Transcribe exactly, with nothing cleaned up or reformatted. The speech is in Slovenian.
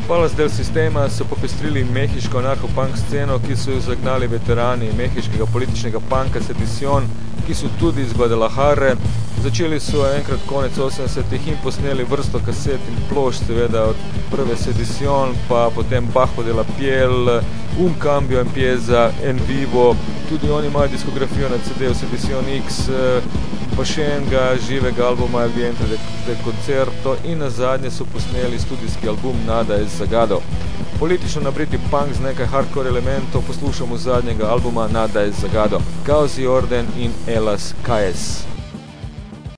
Palace del Sistema so popestrili mehiško anarcho-punk sceno, ki so jo zagnali veterani mehiškega političnega punka Sedición, ki so tudi iz Guadalajare. Začeli so enkrat konec osemdesetih in posneli vrsto kaset in plošč, seveda od prve Sedición, pa potem Bajo de la Piel, Un Cambio Empieza, En Vivo, tudi oni imajo diskografijo na C D-u Sedición X, pa še enega živega albuma El Vientre de, de Concerto in nazadnje so posneli studijski album Nada es Zagado. Politično nabriti punk z nekaj hardcore elementov poslušamo zadnjega albuma Nada es Zagado, Caos y Orden in Elas Caes.